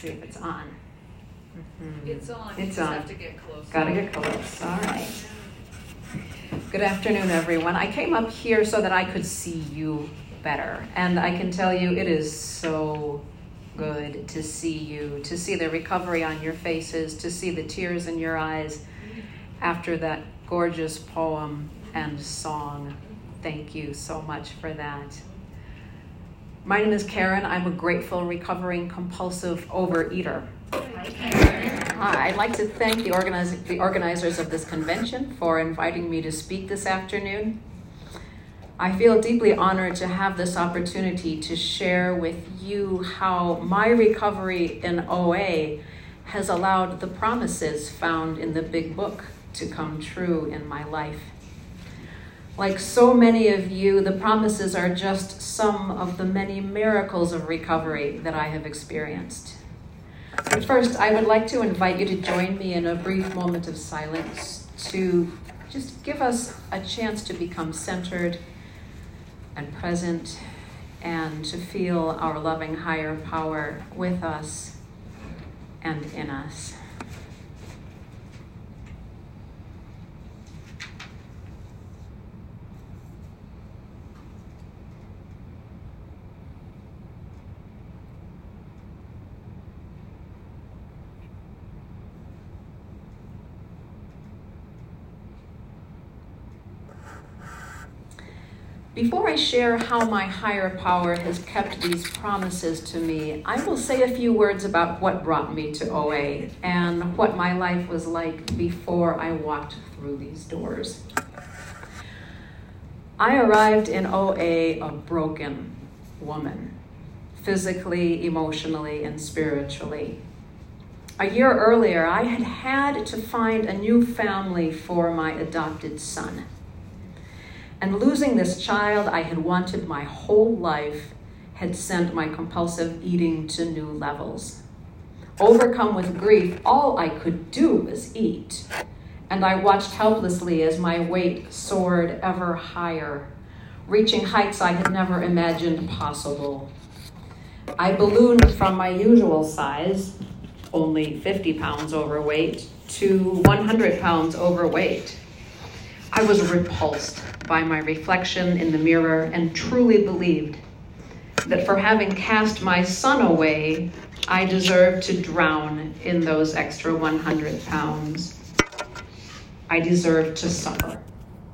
See if it's on. It's on. It's you on. Have to get close. Gotta get close. All right. Good afternoon, everyone. I came up here so that I could see you better. And I can tell you it is so good to see you, to see the recovery on your faces, to see the tears in your eyes after that gorgeous poem and song. Thank you so much for that. My name is Karen. I'm a grateful, recovering, compulsive overeater. I'd like to thank the organizers of this convention for inviting me to speak this afternoon. I feel deeply honored to have this opportunity to share with you how my recovery in OA has allowed the promises found in the Big Book to come true in my life. Like so many of you, the promises are just some of the many miracles of recovery that I have experienced. But first, I would like to invite you to join me in a brief moment of silence to just give us a chance to become centered and present and to feel our loving higher power with us and in us. Before I share how my higher power has kept these promises to me, I will say a few words about what brought me to OA and what my life was like before I walked through these doors. I arrived in OA a broken woman, physically, emotionally, and spiritually. A year earlier, I had had to find a new family for my adopted son. And losing this child I had wanted my whole life had sent my compulsive eating to new levels. Overcome with grief, all I could do was eat. And I watched helplessly as my weight soared ever higher, reaching heights I had never imagined possible. I ballooned from my usual size, only 50 pounds overweight, to 100 pounds overweight. I was repulsed by my reflection in the mirror and truly believed that for having cast my son away, I deserved to drown in those extra 100 pounds. I deserved to suffer.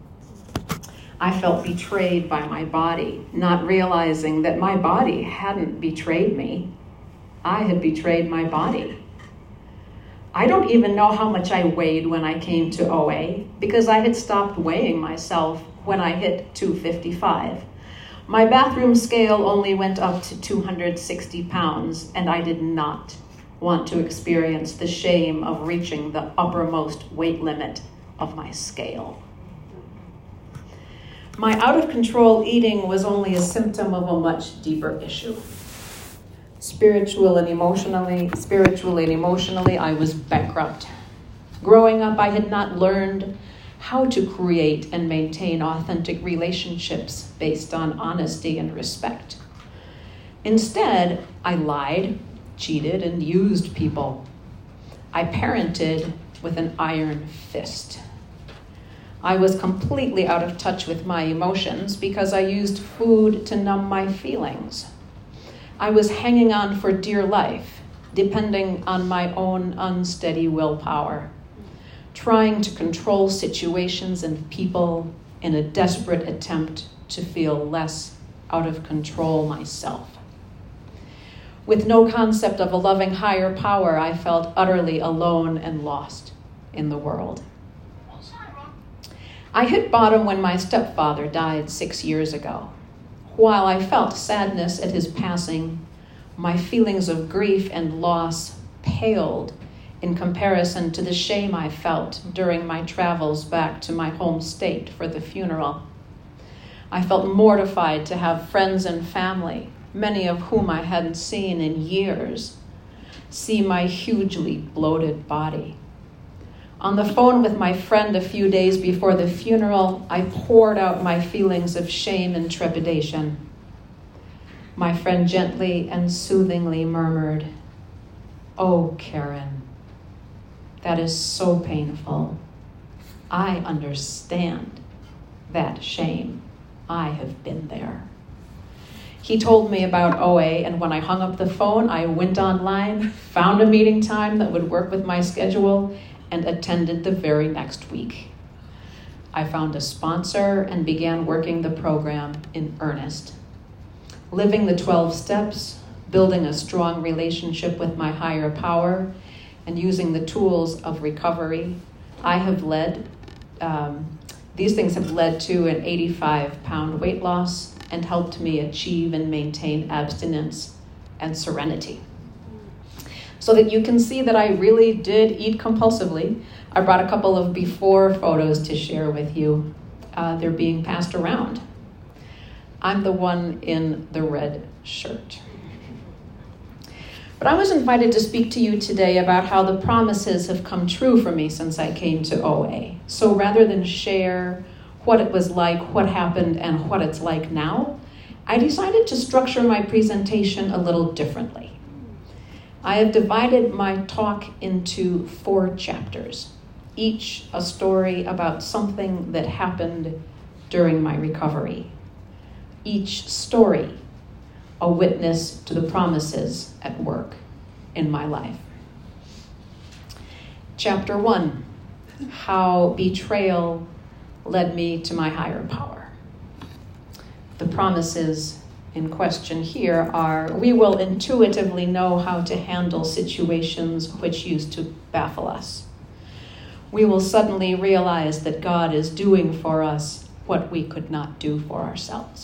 I felt betrayed by my body, not realizing that my body hadn't betrayed me. I had betrayed my body. I don't even know how much I weighed when I came to OA because I had stopped weighing myself when I hit 255. My bathroom scale only went up to 260 pounds, and I did not want to experience the shame of reaching the uppermost weight limit of my scale. My out-of-control eating was only a symptom of a much deeper issue. Spiritually and emotionally, I was bankrupt. Growing up, I had not learned how to create and maintain authentic relationships based on honesty and respect. Instead, I lied, cheated, and used people. I parented with an iron fist. I was completely out of touch with my emotions because I used food to numb my feelings. I was hanging on for dear life, depending on my own unsteady willpower, trying to control situations and people in a desperate attempt to feel less out of control myself. With no concept of a loving higher power, I felt utterly alone and lost in the world. I hit bottom when my stepfather died 6 years ago. While I felt sadness at his passing, my feelings of grief and loss paled in comparison to the shame I felt during my travels back to my home state for the funeral. I felt mortified to have friends and family, many of whom I hadn't seen in years, see my hugely bloated body. On the phone with my friend a few days before the funeral, I poured out my feelings of shame and trepidation. My friend gently and soothingly murmured, "Oh, Karen, that is so painful. I understand that shame. I have been there." He told me about OA, and when I hung up the phone, I went online, found a meeting time that would work with my schedule, and attended the very next week. I found a sponsor and began working the program in earnest. Living the 12 steps, building a strong relationship with my higher power, and using the tools of recovery, these things have led to an 85-pound weight loss and helped me achieve and maintain abstinence and serenity. So that you can see that I really did eat compulsively, I brought a couple of before photos to share with you. They're being passed around. I'm the one in the red shirt. But I was invited to speak to you today about how the promises have come true for me since I came to OA. So rather than share what it was like, what happened, and what it's like now, I decided to structure my presentation a little differently. I have divided my talk into 4 chapters, each a story about something that happened during my recovery. Each story a witness to the promises at work in my life. Chapter 1, how betrayal led me to my higher power. The promises in question here are: we will intuitively know how to handle situations which used to baffle us. We will suddenly realize that God is doing for us what we could not do for ourselves.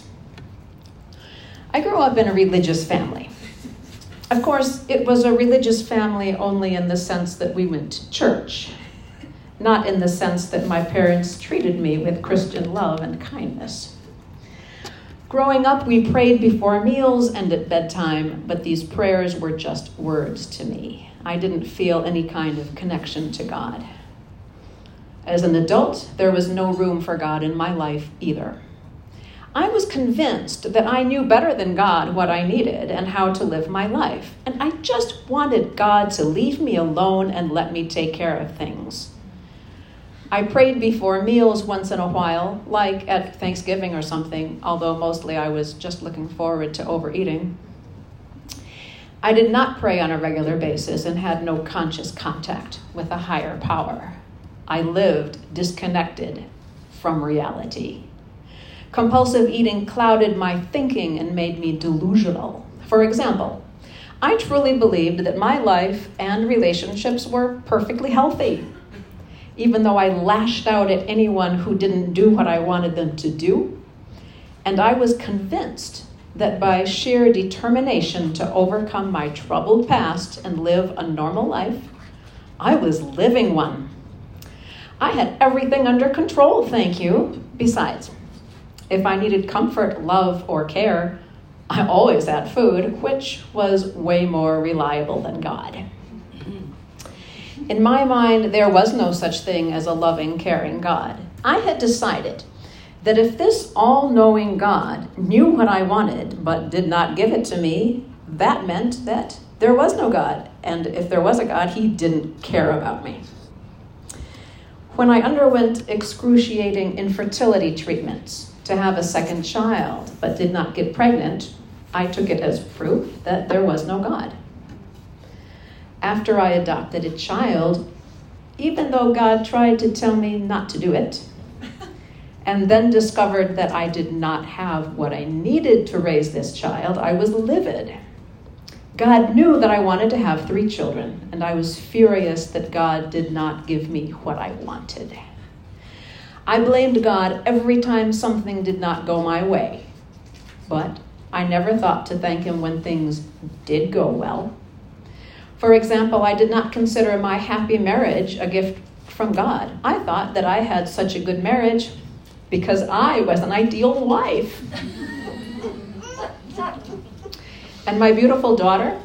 I grew up in a religious family. Of course, it was a religious family only in the sense that we went to church, not in the sense that my parents treated me with Christian love and kindness. Growing up, we prayed before meals and at bedtime, but these prayers were just words to me. I didn't feel any kind of connection to God. As an adult, there was no room for God in my life either. I was convinced that I knew better than God what I needed and how to live my life, and I just wanted God to leave me alone and let me take care of things. I prayed before meals once in a while, like at Thanksgiving or something, although mostly I was just looking forward to overeating. I did not pray on a regular basis and had no conscious contact with a higher power. I lived disconnected from reality. Compulsive eating clouded my thinking and made me delusional. For example, I truly believed that my life and relationships were perfectly healthy, even though I lashed out at anyone who didn't do what I wanted them to do. And I was convinced that by sheer determination to overcome my troubled past and live a normal life, I was living one. I had everything under control, thank you. Besides, if I needed comfort, love, or care, I always had food, which was way more reliable than God. In my mind, there was no such thing as a loving, caring God. I had decided that if this all-knowing God knew what I wanted but did not give it to me, that meant that there was no God. And if there was a God, he didn't care about me. When I underwent excruciating infertility treatments to have a second child but did not get pregnant, I took it as proof that there was no God. After I adopted a child, even though God tried to tell me not to do it, and then discovered that I did not have what I needed to raise this child, I was livid. God knew that I wanted to have 3 children, and I was furious that God did not give me what I wanted. I blamed God every time something did not go my way, but I never thought to thank him when things did go well. For example, I did not consider my happy marriage a gift from God. I thought that I had such a good marriage because I was an ideal wife. And my beautiful daughter,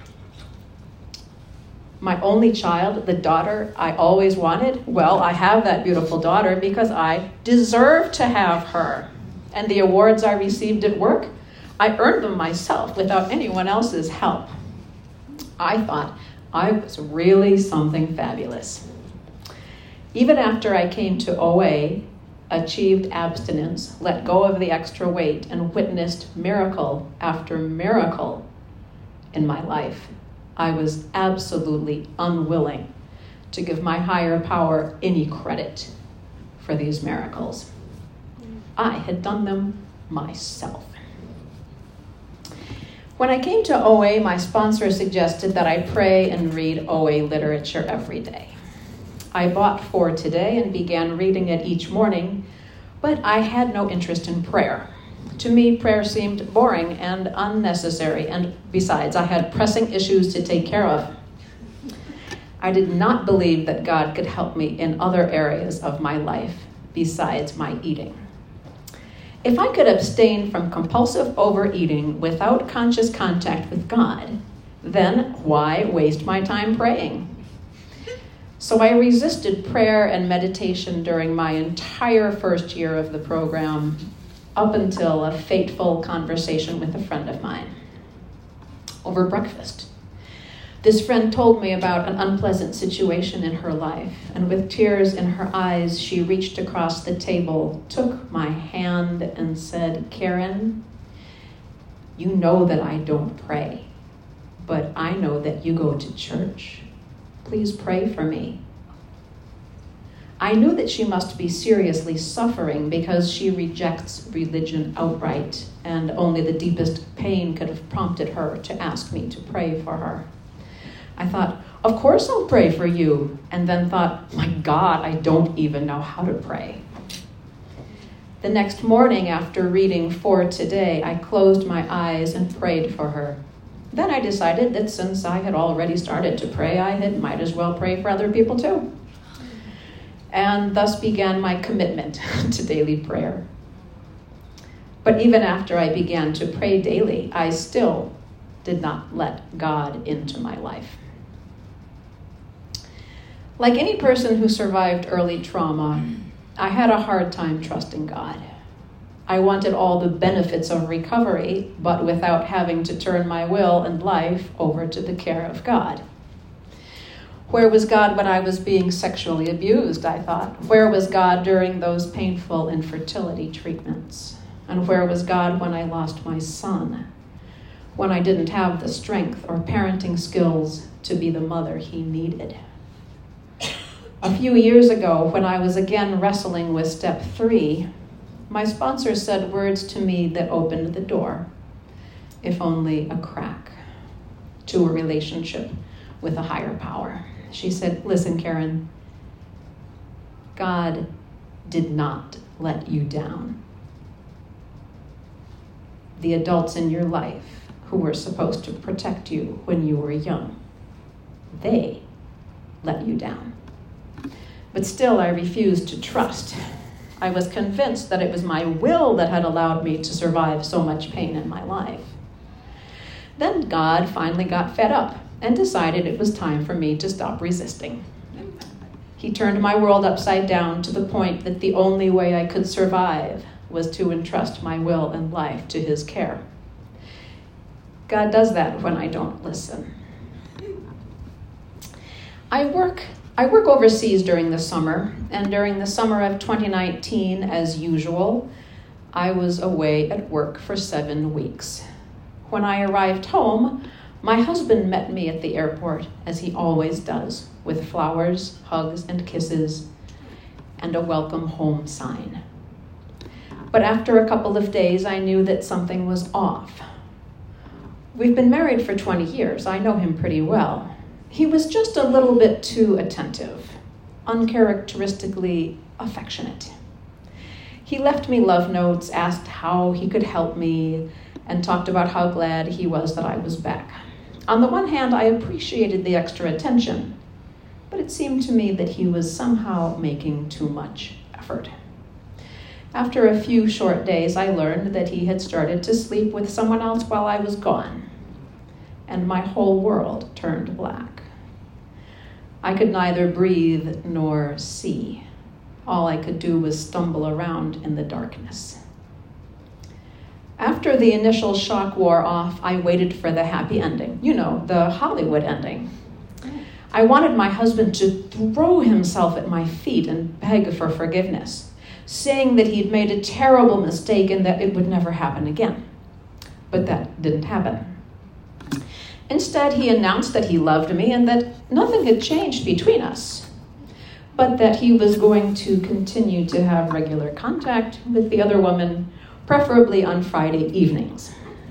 my only child, the daughter I always wanted, well, I have that beautiful daughter because I deserve to have her. And the awards I received at work, I earned them myself without anyone else's help. I thought I was really something fabulous. Even after I came to OA, achieved abstinence, let go of the extra weight, and witnessed miracle after miracle in my life, I was absolutely unwilling to give my higher power any credit for these miracles. I had done them myself. When I came to OA, my sponsor suggested that I pray and read OA literature every day. I bought For Today and began reading it each morning, but I had no interest in prayer. To me, prayer seemed boring and unnecessary, and besides, I had pressing issues to take care of. I did not believe that God could help me in other areas of my life besides my eating. If I could abstain from compulsive overeating without conscious contact with God, then why waste my time praying? So I resisted prayer and meditation during my entire first year of the program, up until a fateful conversation with a friend of mine over breakfast. This friend told me about an unpleasant situation in her life, and with tears in her eyes, she reached across the table, took my hand, and said, "Karen, you know that I don't pray, but I know that you go to church. Please pray for me." I knew that she must be seriously suffering because she rejects religion outright, and only the deepest pain could have prompted her to ask me to pray for her. I thought, of course I'll pray for you, and then thought, my God, I don't even know how to pray. The next morning after reading For Today, I closed my eyes and prayed for her. Then I decided that since I had already started to pray, I might as well pray for other people too. And thus began my commitment to daily prayer. But even after I began to pray daily, I still did not let God into my life. Like any person who survived early trauma, I had a hard time trusting God. I wanted all the benefits of recovery, but without having to turn my will and life over to the care of God. Where was God when I was being sexually abused, I thought? Where was God during those painful infertility treatments? And where was God when I lost my son? When I didn't have the strength or parenting skills to be the mother he needed? A few years ago, when I was again wrestling with step 3, my sponsor said words to me that opened the door, if only a crack, to a relationship with a higher power. She said, "Listen, Karen, God did not let you down. The adults in your life who were supposed to protect you when you were young, they let you down." But still, I refused to trust. I was convinced that it was my will that had allowed me to survive so much pain in my life. Then God finally got fed up and decided it was time for me to stop resisting. He turned my world upside down to the point that the only way I could survive was to entrust my will and life to his care. God does that when I don't listen. I work overseas during the summer, and during the summer of 2019, as usual, I was away at work for 7 weeks. When I arrived home, my husband met me at the airport, as he always does, with flowers, hugs, and kisses, and a welcome home sign. But after a couple of days, I knew that something was off. We've been married for 20 years. I know him pretty well. He was just a little bit too attentive, uncharacteristically affectionate. He left me love notes, asked how he could help me, and talked about how glad he was that I was back. On the one hand, I appreciated the extra attention, but it seemed to me that he was somehow making too much effort. After a few short days, I learned that he had started to sleep with someone else while I was gone, and my whole world turned black. I could neither breathe nor see. All I could do was stumble around in the darkness. After the initial shock wore off, I waited for the happy ending. You know, the Hollywood ending. I wanted my husband to throw himself at my feet and beg for forgiveness, saying that he'd made a terrible mistake and that it would never happen again. But that didn't happen. Instead, he announced that he loved me and that nothing had changed between us, but that he was going to continue to have regular contact with the other woman, preferably on Friday evenings.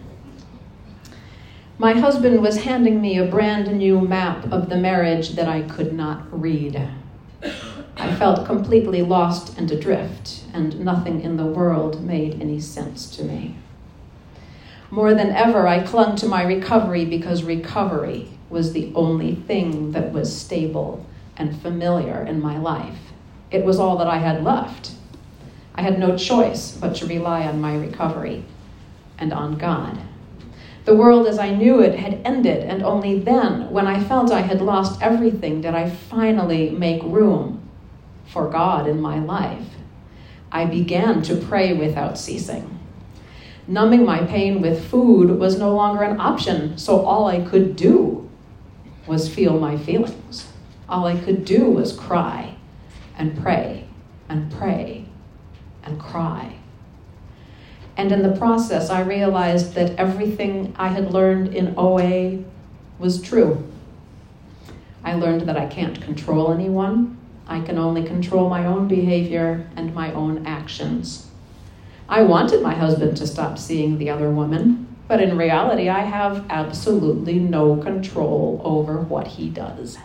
My husband was handing me a brand new map of the marriage that I could not read. I felt completely lost and adrift, and nothing in the world made any sense to me. More than ever, I clung to my recovery because recovery was the only thing that was stable and familiar in my life. It was all that I had left. I had no choice but to rely on my recovery and on God. The world as I knew it had ended, and only then, when I felt I had lost everything, did I finally make room for God in my life. I began to pray without ceasing. Numbing my pain with food was no longer an option, so all I could do was feel my feelings. All I could do was cry and pray and pray and cry. And in the process, I realized that everything I had learned in OA was true. I learned that I can't control anyone. I can only control my own behavior and my own actions. I wanted my husband to stop seeing the other woman, but in reality, I have absolutely no control over what he does.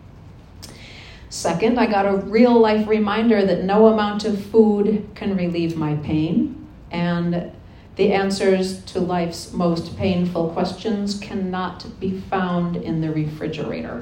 Second, I got a real-life reminder that no amount of food can relieve my pain, and the answers to life's most painful questions cannot be found in the refrigerator.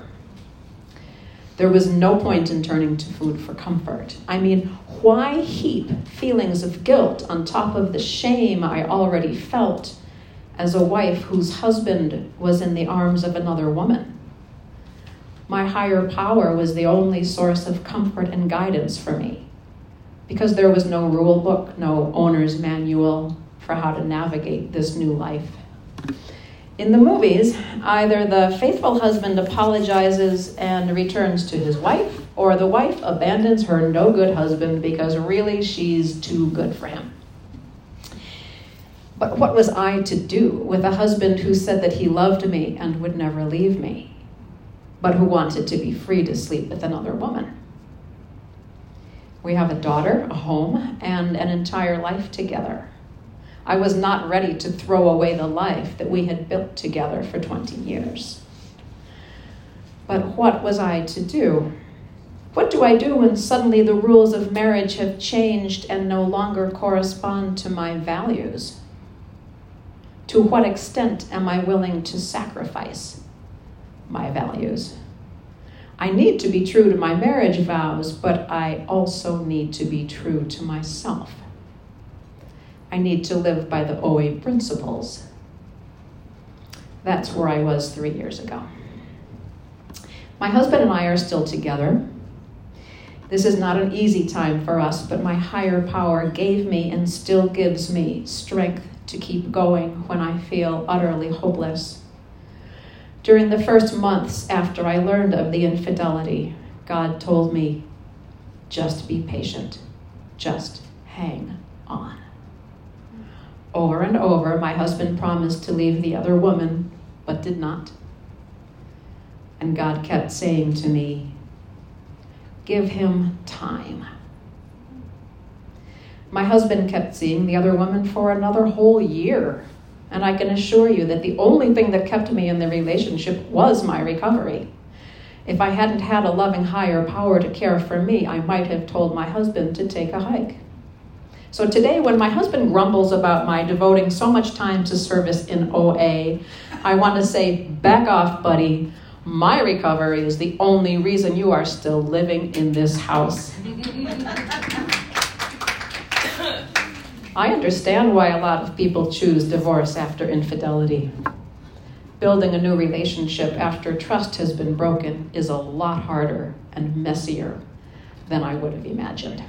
There was no point in turning to food for comfort. I mean, why heap feelings of guilt on top of the shame I already felt as a wife whose husband was in the arms of another woman? My higher power was the only source of comfort and guidance for me, because there was no rule book, no owner's manual for how to navigate this new life. In the movies, either the faithful husband apologizes and returns to his wife, or the wife abandons her no-good husband because really she's too good for him. But what was I to do with a husband who said that he loved me and would never leave me, but who wanted to be free to sleep with another woman? We have a daughter, a home, and an entire life together. I was not ready to throw away the life that we had built together for 20 years. But what was I to do? What do I do when suddenly the rules of marriage have changed and no longer correspond to my values? To what extent am I willing to sacrifice my values? I need to be true to my marriage vows, but I also need to be true to myself. I need to live by the OA principles. That's where I was 3 years ago. My husband and I are still together. This is not an easy time for us, but my higher power gave me and still gives me strength to keep going when I feel utterly hopeless. During the first months after I learned of the infidelity, God told me, just be patient, just hang on. Over and over, my husband promised to leave the other woman, but did not. And God kept saying to me, give him time. My husband kept seeing the other woman for another whole year. And I can assure you that the only thing that kept me in the relationship was my recovery. If I hadn't had a loving higher power to care for me, I might have told my husband to take a hike. So today, when my husband grumbles about my devoting so much time to service in OA, I want to say, back off, buddy. My recovery is the only reason you are still living in this house. I understand why a lot of people choose divorce after infidelity. Building a new relationship after trust has been broken is a lot harder and messier than I would have imagined.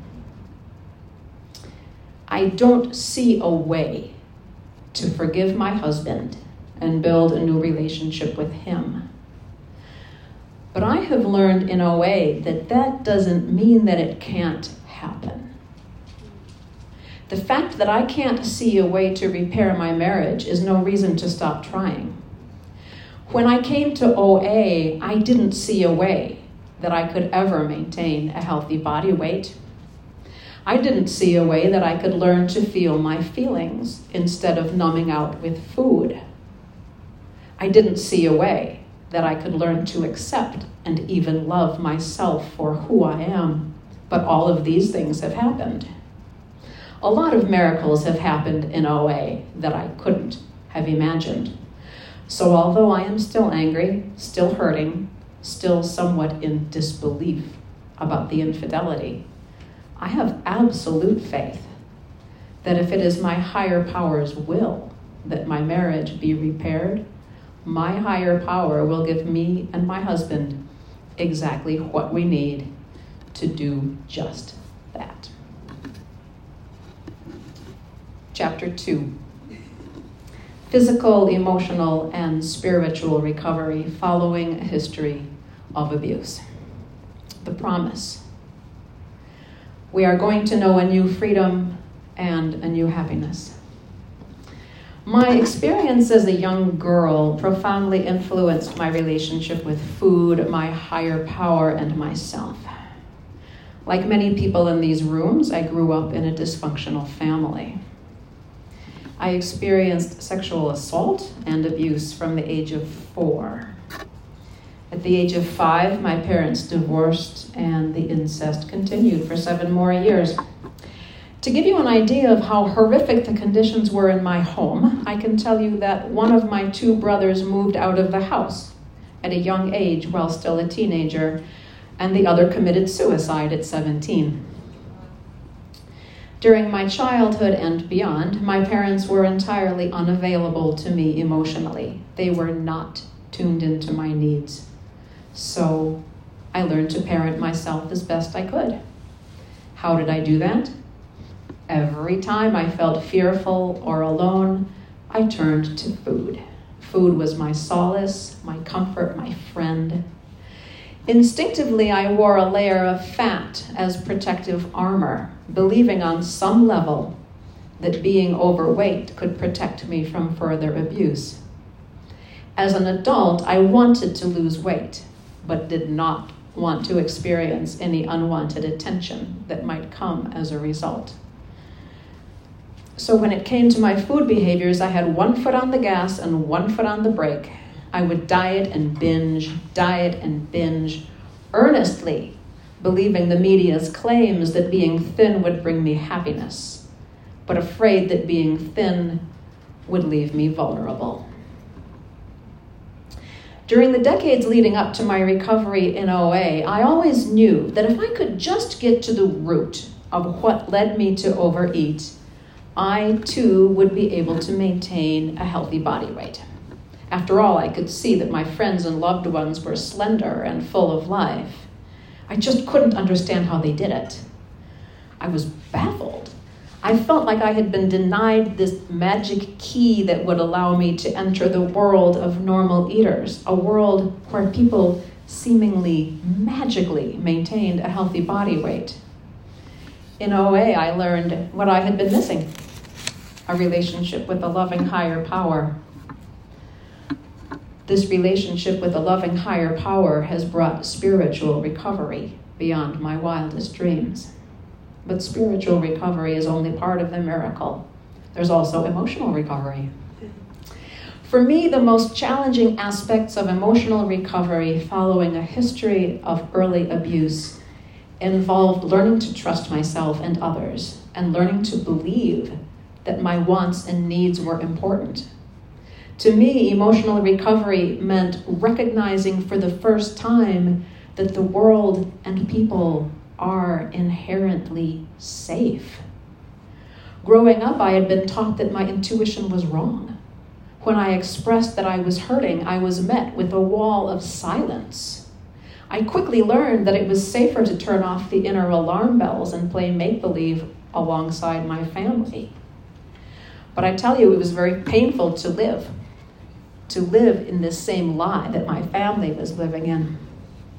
I don't see a way to forgive my husband and build a new relationship with him But I have learned in OA that that doesn't mean that it can't happen. The fact that I can't see a way to repair my marriage is no reason to stop trying. When I came to OA, I didn't see a way that I could ever maintain a healthy body weight. I didn't see a way that I could learn to feel my feelings instead of numbing out with food. I didn't see a way that I could learn to accept and even love myself for who I am. But all of these things have happened. A lot of miracles have happened in OA that I couldn't have imagined. So although I am still angry, still hurting, still somewhat in disbelief about the infidelity, I have absolute faith that if it is my higher power's will that my marriage be repaired, my higher power will give me and my husband exactly what we need to do just that. Chapter 2. Physical, emotional, and spiritual recovery following a history of abuse. The promise. We are going to know a new freedom and a new happiness. My experience as a young girl profoundly influenced my relationship with food, my higher power, and myself. Like many people in these rooms, I grew up in a dysfunctional family. I experienced sexual assault and abuse from the age of 4. At the age of 5, my parents divorced and the incest continued for 7 more years. To give you an idea of how horrific the conditions were in my home, I can tell you that one of my 2 brothers moved out of the house at a young age while still a teenager, and the other committed suicide at 17. During my childhood and beyond, my parents were entirely unavailable to me emotionally. They were not tuned into my needs. So I learned to parent myself as best I could. How did I do that? Every time I felt fearful or alone, I turned to food. Food was my solace, my comfort, my friend. Instinctively, I wore a layer of fat as protective armor, believing on some level that being overweight could protect me from further abuse. As an adult, I wanted to lose weight, but did not want to experience any unwanted attention that might come as a result. So when it came to my food behaviors, I had 1 foot on the gas and 1 foot on the brake. I would diet and binge, earnestly believing the media's claims that being thin would bring me happiness, but afraid that being thin would leave me vulnerable. During the decades leading up to my recovery in OA, I always knew that if I could just get to the root of what led me to overeat, I too would be able to maintain a healthy body weight. After all, I could see that my friends and loved ones were slender and full of life. I just couldn't understand how they did it. I was baffled. I felt like I had been denied this magic key that would allow me to enter the world of normal eaters, a world where people seemingly magically maintained a healthy body weight. In OA, I learned what I had been missing, a relationship with a loving higher power. This relationship with a loving higher power has brought spiritual recovery beyond my wildest dreams. But spiritual recovery is only part of the miracle. There's also emotional recovery. For me, the most challenging aspects of emotional recovery following a history of early abuse involved learning to trust myself and others, and learning to believe that my wants and needs were important. To me, emotional recovery meant recognizing for the first time that the world and people are inherently safe. Growing up, I had been taught that my intuition was wrong. When I expressed that I was hurting, I was met with a wall of silence. I quickly learned that it was safer to turn off the inner alarm bells and play make-believe alongside my family. But I tell you, it was very painful to live in this same lie that my family was living in.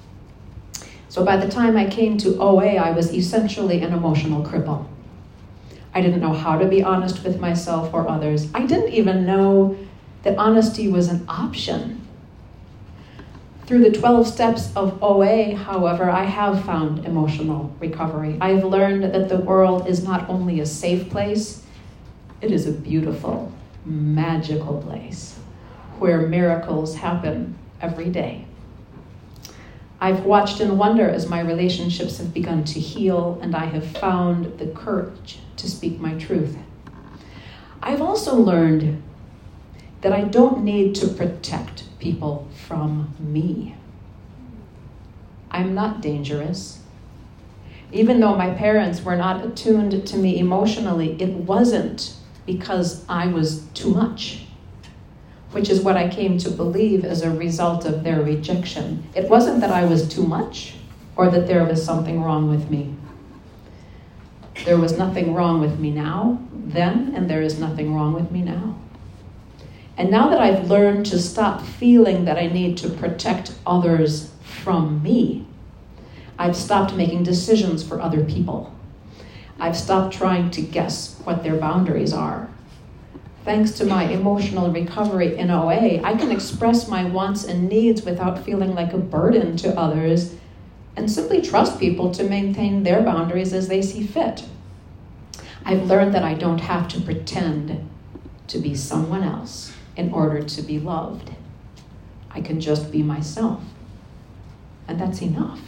So by the time I came to OA, I was essentially an emotional cripple. I didn't know how to be honest with myself or others. I didn't even know that honesty was an option. Through the 12 steps of OA, however, I have found emotional recovery. I've learned that the world is not only a safe place, it is a beautiful, magical place where miracles happen every day. I've watched in wonder as my relationships have begun to heal, and I have found the courage to speak my truth. I've also learned that I don't need to protect people from me. I'm not dangerous. Even though my parents were not attuned to me emotionally, it wasn't because I was too much, which is what I came to believe as a result of their rejection. It wasn't that I was too much or that there was something wrong with me. There was nothing wrong with me then, and there is nothing wrong with me now. And now that I've learned to stop feeling that I need to protect others from me, I've stopped making decisions for other people. I've stopped trying to guess what their boundaries are. Thanks to my emotional recovery in OA, I can express my wants and needs without feeling like a burden to others and simply trust people to maintain their boundaries as they see fit. I've learned that I don't have to pretend to be someone else in order to be loved. I can just be myself, and that's enough.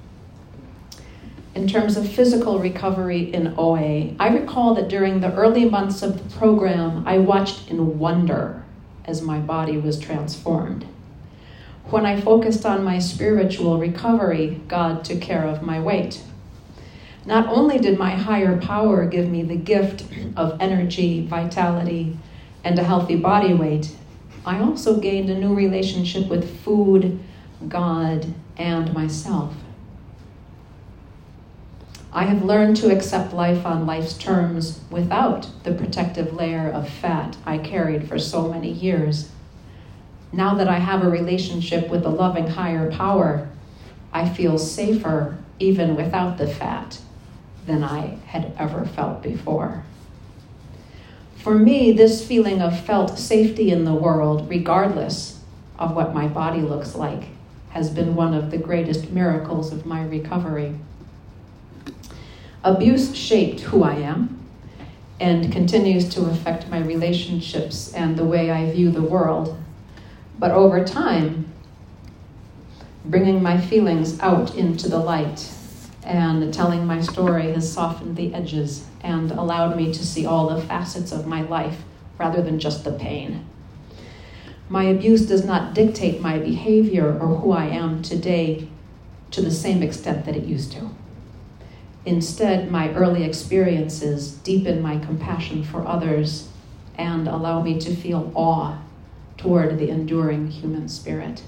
In terms of physical recovery in OA, I recall that during the early months of the program, I watched in wonder as my body was transformed. When I focused on my spiritual recovery, God took care of my weight. Not only did my higher power give me the gift of energy, vitality, and a healthy body weight, I also gained a new relationship with food, God, and myself. I have learned to accept life on life's terms without the protective layer of fat I carried for so many years. Now that I have a relationship with a loving higher power, I feel safer even without the fat than I had ever felt before. For me, this feeling of felt safety in the world, regardless of what my body looks like, has been one of the greatest miracles of my recovery. Abuse shaped who I am and continues to affect my relationships and the way I view the world. But over time, bringing my feelings out into the light and telling my story has softened the edges and allowed me to see all the facets of my life rather than just the pain. My abuse does not dictate my behavior or who I am today to the same extent that it used to. Instead, my early experiences deepen my compassion for others and allow me to feel awe toward the enduring human spirit.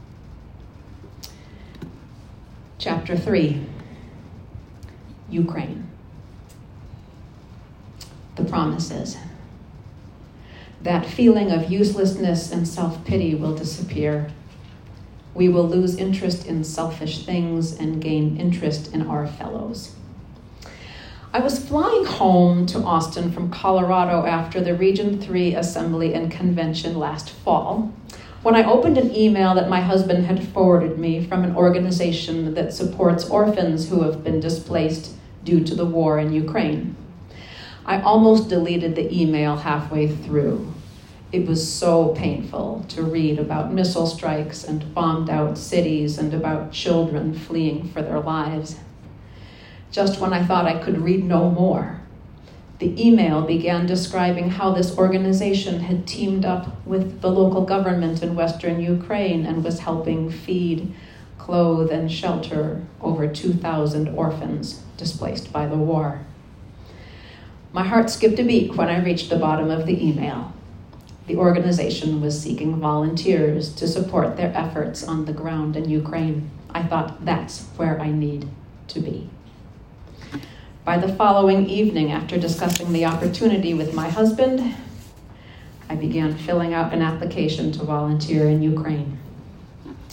Chapter 3, Ukraine. The promises. That feeling of uselessness and self-pity will disappear. We will lose interest in selfish things and gain interest in our fellows. I was flying home to Austin from Colorado after the Region 3 Assembly and Convention last fall, when I opened an email that my husband had forwarded me from an organization that supports orphans who have been displaced due to the war in Ukraine. I almost deleted the email halfway through. It was so painful to read about missile strikes and bombed out cities and about children fleeing for their lives. Just when I thought I could read no more, the email began describing how this organization had teamed up with the local government in Western Ukraine and was helping feed, clothe, and shelter over 2,000 orphans displaced by the war. My heart skipped a beat when I reached the bottom of the email. The organization was seeking volunteers to support their efforts on the ground in Ukraine. I thought, that's where I need to be. By the following evening, after discussing the opportunity with my husband, I began filling out an application to volunteer in Ukraine.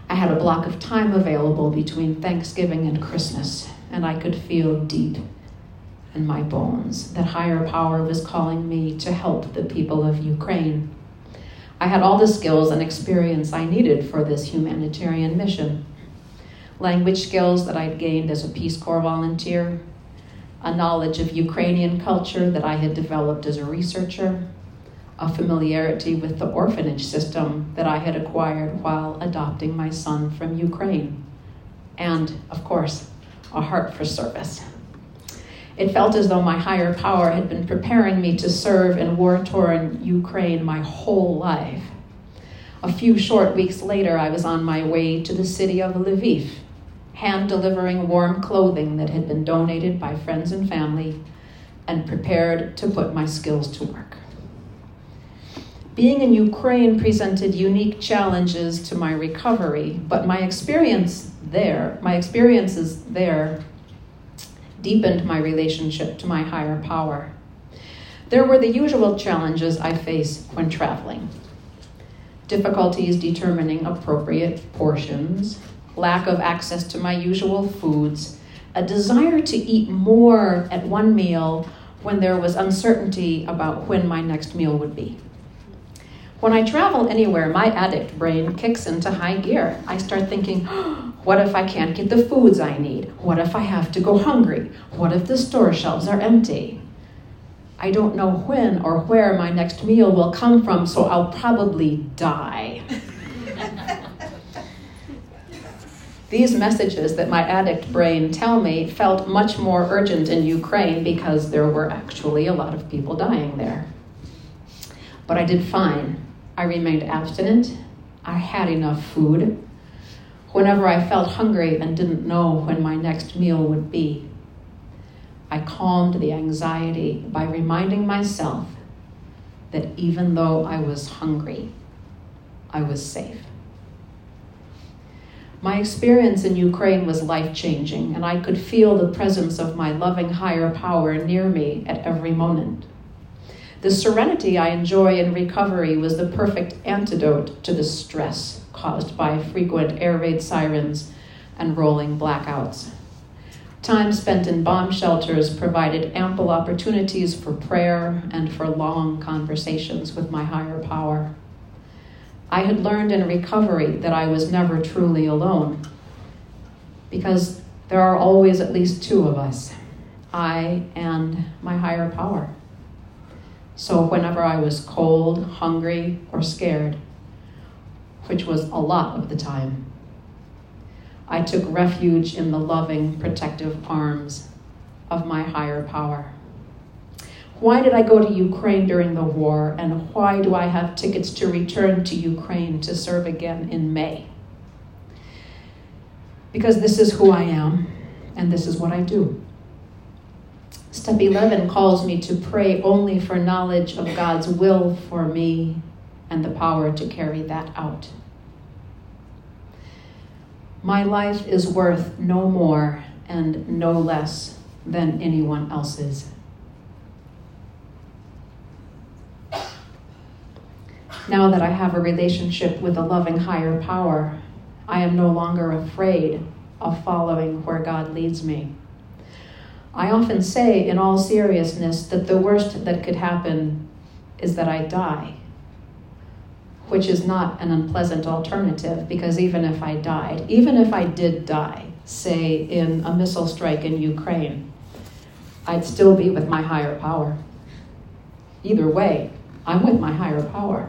I had a block of time available between Thanksgiving and Christmas, and I could feel deep in my bones that higher power was calling me to help the people of Ukraine. I had all the skills and experience I needed for this humanitarian mission. Language skills that I'd gained as a Peace Corps volunteer, a knowledge of Ukrainian culture that I had developed as a researcher, a familiarity with the orphanage system that I had acquired while adopting my son from Ukraine, and, of course, a heart for service. It felt as though my higher power had been preparing me to serve in war-torn Ukraine my whole life. A few short weeks later, I was on my way to the city of Lviv, hand-delivering warm clothing that had been donated by friends and family, and prepared to put my skills to work. Being in Ukraine presented unique challenges to my recovery, but my experiences there deepened my relationship to my higher power. There were the usual challenges I face when traveling. Difficulties determining appropriate portions, lack of access to my usual foods, a desire to eat more at one meal when there was uncertainty about when my next meal would be. When I travel anywhere, my addict brain kicks into high gear. I start thinking, what if I can't get the foods I need? What if I have to go hungry? What if the store shelves are empty? I don't know when or where my next meal will come from, so I'll probably die. These messages that my addict brain tell me felt much more urgent in Ukraine because there were actually a lot of people dying there. But I did fine. I remained abstinent. I had enough food. Whenever I felt hungry and didn't know when my next meal would be, I calmed the anxiety by reminding myself that even though I was hungry, I was safe. My experience in Ukraine was life-changing, and I could feel the presence of my loving higher power near me at every moment. The serenity I enjoy in recovery was the perfect antidote to the stress caused by frequent air raid sirens and rolling blackouts. Time spent in bomb shelters provided ample opportunities for prayer and for long conversations with my higher power. I had learned in recovery that I was never truly alone, because there are always at least two of us, I and my higher power. So whenever I was cold, hungry, or scared, which was a lot of the time, I took refuge in the loving, protective arms of my higher power. Why did I go to Ukraine during the war, and why do I have tickets to return to Ukraine to serve again in May? Because this is who I am, and this is what I do. Step 11 calls me to pray only for knowledge of God's will for me and the power to carry that out. My life is worth no more and no less than anyone else's. Now that I have a relationship with a loving higher power, I am no longer afraid of following where God leads me. I often say in all seriousness that the worst that could happen is that I die, which is not an unpleasant alternative, because even if I did die, say in a missile strike in Ukraine, I'd still be with my higher power. Either way, I'm with my higher power.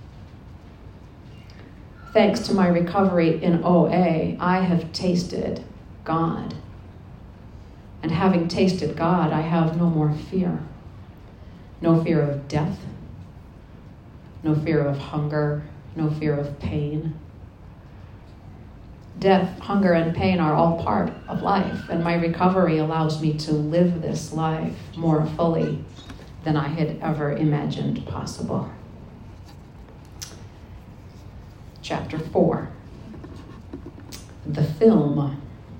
Thanks to my recovery in OA, I have tasted God. And having tasted God, I have no more fear. No fear of death, no fear of hunger, no fear of pain. Death, hunger, and pain are all part of life, and my recovery allows me to live this life more fully than I had ever imagined possible. Chapter 4, the film.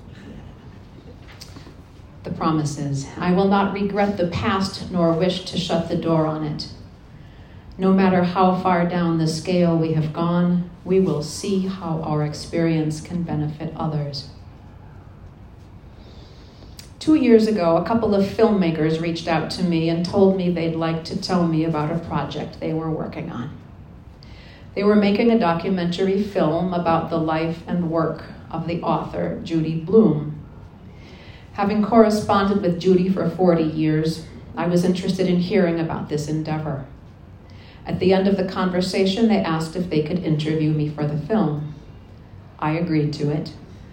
The promises. I will not regret the past nor wish to shut the door on it. No matter how far down the scale we have gone, we will see how our experience can benefit others. 2 years ago, a couple of filmmakers reached out to me and told me they'd like to tell me about a project they were working on. They were making a documentary film about the life and work of the author, Judy Blume. Having corresponded with Judy for 40 years, I was interested in hearing about this endeavor. At the end of the conversation, they asked if they could interview me for the film. I agreed to it.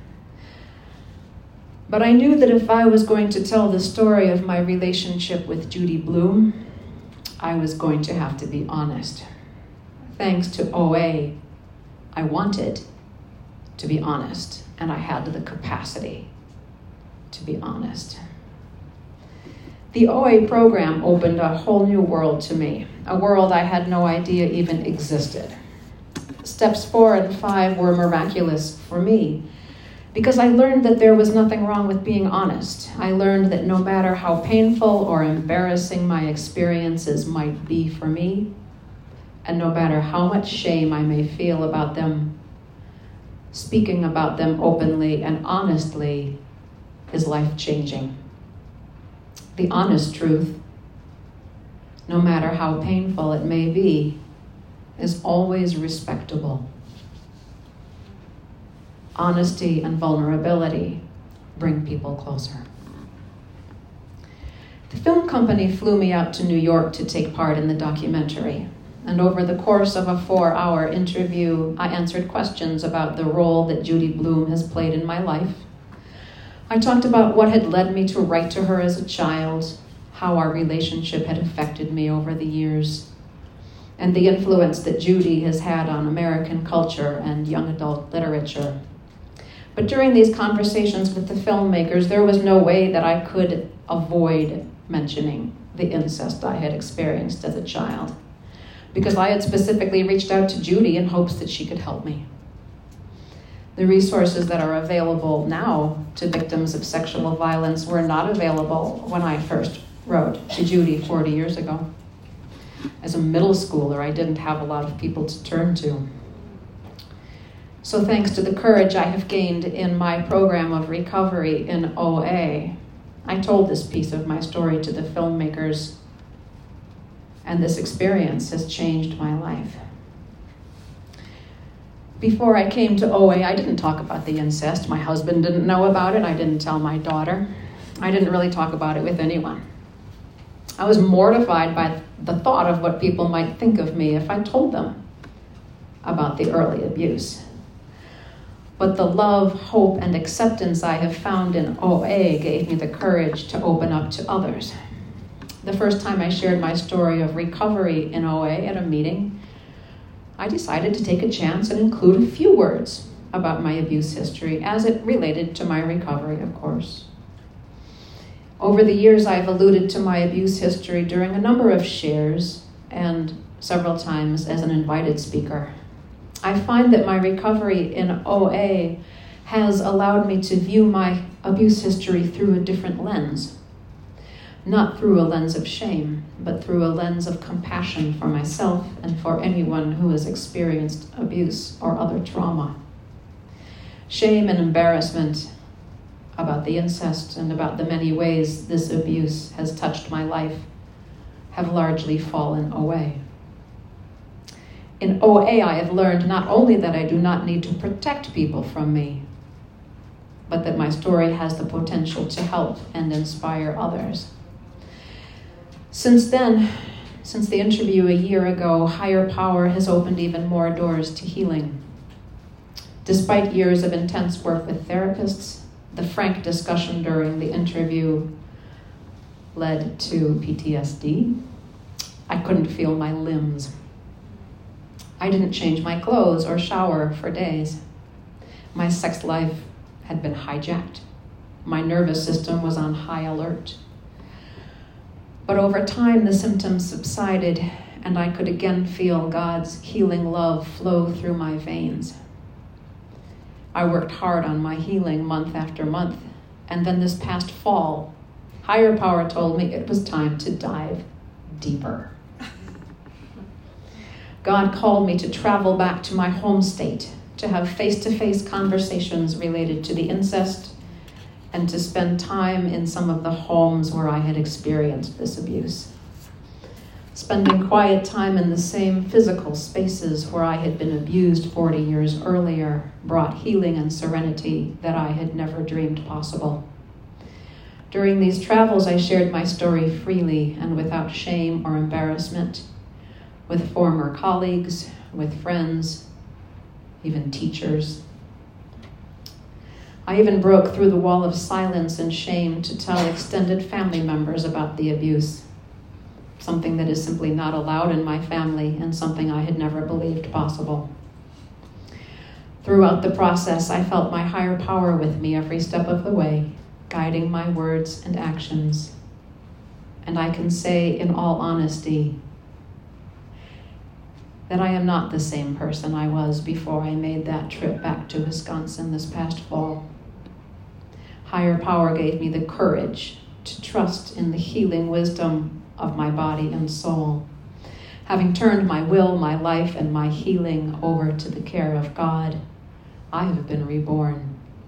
But I knew that if I was going to tell the story of my relationship with Judy Blume, I was going to have to be honest. Thanks to OA, I wanted to be honest, and I had the capacity to be honest. The OA program opened a whole new world to me, a world I had no idea even existed. Steps 4 and 5 were miraculous for me because I learned that there was nothing wrong with being honest. I learned that no matter how painful or embarrassing my experiences might be for me, and no matter how much shame I may feel about them, speaking about them openly and honestly is life-changing. The honest truth, no matter how painful it may be, is always respectable. Honesty and vulnerability bring people closer. The film company flew me out to New York to take part in the documentary. And over the course of a 4-hour interview, I answered questions about the role that Judy Blume has played in my life. I talked about what had led me to write to her as a child, how our relationship had affected me over the years, and the influence that Judy has had on American culture and young adult literature. But during these conversations with the filmmakers, there was no way that I could avoid mentioning the incest I had experienced as a child, because I had specifically reached out to Judy in hopes that she could help me. The resources that are available now to victims of sexual violence were not available when I first wrote to Judy 40 years ago. As a middle schooler, I didn't have a lot of people to turn to. So thanks to the courage I have gained in my program of recovery in OA, I told this piece of my story to the filmmakers, and this experience has changed my life. Before I came to OA, I didn't talk about the incest. My husband didn't know about it. I didn't tell my daughter. I didn't really talk about it with anyone. I was mortified by the thought of what people might think of me if I told them about the early abuse. But the love, hope, and acceptance I have found in OA gave me the courage to open up to others. The first time I shared my story of recovery in OA at a meeting, I decided to take a chance and include a few words about my abuse history as it related to my recovery, of course. Over the years, I've alluded to my abuse history during a number of shares and several times as an invited speaker. I find that my recovery in OA has allowed me to view my abuse history through a different lens. Not through a lens of shame, but through a lens of compassion for myself and for anyone who has experienced abuse or other trauma. Shame and embarrassment about the incest and about the many ways this abuse has touched my life have largely fallen away. In OA, I have learned not only that I do not need to protect people from me, but that my story has the potential to help and inspire others. Since then, since the interview a year ago, higher power has opened even more doors to healing. Despite years of intense work with therapists, the frank discussion during the interview led to PTSD. I couldn't feel my limbs. I didn't change my clothes or shower for days. My sex life had been hijacked. My nervous system was on high alert. But over time, the symptoms subsided, and I could again feel God's healing love flow through my veins. I worked hard on my healing month after month, and then this past fall, higher power told me it was time to dive deeper. God called me to travel back to my home state, to have face-to-face conversations related to the incest, and to spend time in some of the homes where I had experienced this abuse. Spending quiet time in the same physical spaces where I had been abused 40 years earlier brought healing and serenity that I had never dreamed possible. During these travels, I shared my story freely and without shame or embarrassment, with former colleagues, with friends, even teachers. I even broke through the wall of silence and shame to tell extended family members about the abuse, something that is simply not allowed in my family and something I had never believed possible. Throughout the process, I felt my higher power with me every step of the way, guiding my words and actions. And I can say in all honesty that I am not the same person I was before I made that trip back to Wisconsin this past fall. Higher power gave me the courage to trust in the healing wisdom of my body and soul. Having turned my will, my life, and my healing over to the care of God, I have been reborn.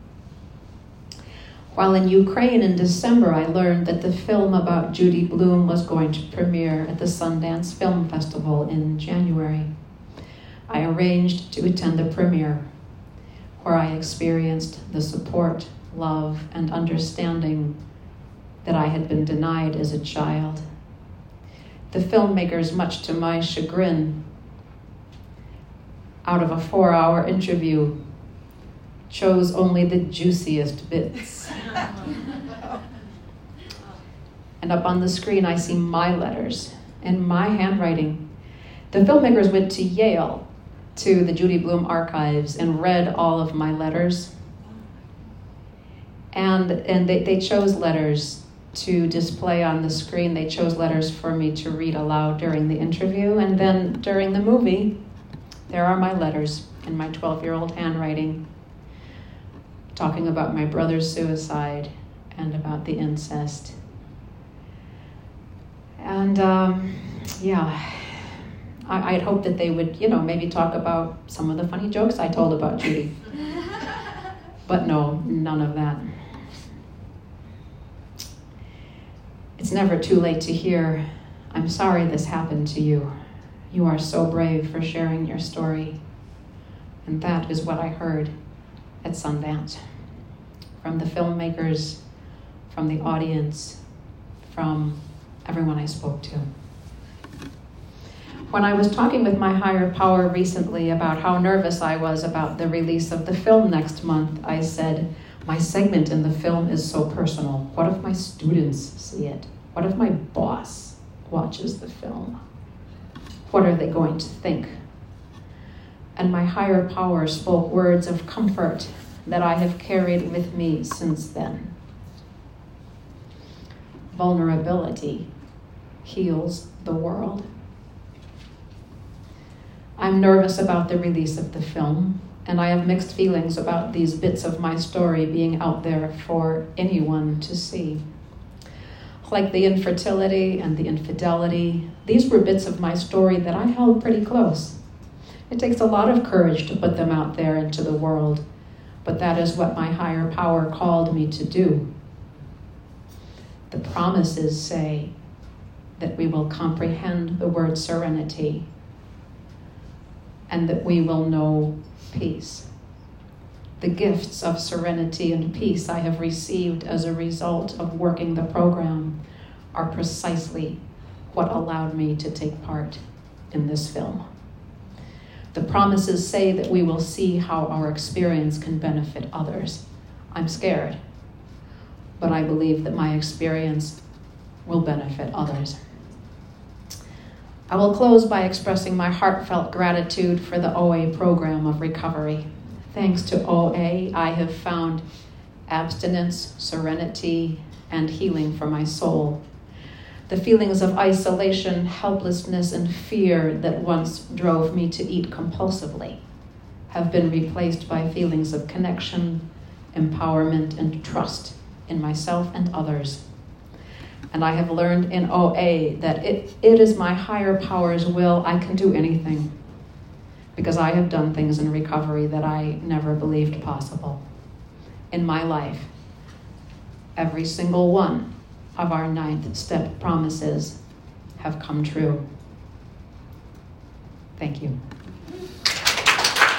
While in Ukraine in December, I learned that the film about Judy Blume was going to premiere at the Sundance Film Festival in January. I arranged to attend the premiere, where I experienced the support, love, and understanding that I had been denied as a child. The filmmakers, much to my chagrin, out of a 4-hour interview, chose only the juiciest bits. And up on the screen, I see my letters in my handwriting. The filmmakers went to Yale, to the Judy Blume archives, and read all of my letters. And they chose letters to display on the screen. They chose letters for me to read aloud during the interview. And then during the movie, there are my letters in my 12-year-old handwriting, talking about my brother's suicide and about the incest. And I had hoped that they would, maybe talk about some of the funny jokes I told about Judy. But no, none of that. It's never too late to hear, "I'm sorry this happened to you. You are so brave for sharing your story." And that is what I heard at Sundance, from the filmmakers, from the audience, from everyone I spoke to. When I was talking with my higher power recently about how nervous I was about the release of the film next month, I said, "My segment in the film is so personal. What if my students see it? What if my boss watches the film? What are they going to think?" And my higher power spoke words of comfort that I have carried with me since then. Vulnerability heals the world. I'm nervous about the release of the film, and I have mixed feelings about these bits of my story being out there for anyone to see. Like the infertility and the infidelity, these were bits of my story that I held pretty close. It takes a lot of courage to put them out there into the world, but that is what my higher power called me to do. The promises say that we will comprehend the word serenity and that we will know peace. The gifts of serenity and peace I have received as a result of working the program are precisely what allowed me to take part in this film. The promises say that we will see how our experience can benefit others. I'm scared, but I believe that my experience will benefit others. I will close by expressing my heartfelt gratitude for the OA program of recovery. Thanks to OA, I have found abstinence, serenity, and healing for my soul. The feelings of isolation, helplessness, and fear that once drove me to eat compulsively have been replaced by feelings of connection, empowerment, and trust in myself and others. And I have learned in OA that it is my higher power's will. I can do anything. because I have done things in recovery that I never believed possible. In my life, every single one of our 9th step promises have come true. Thank you.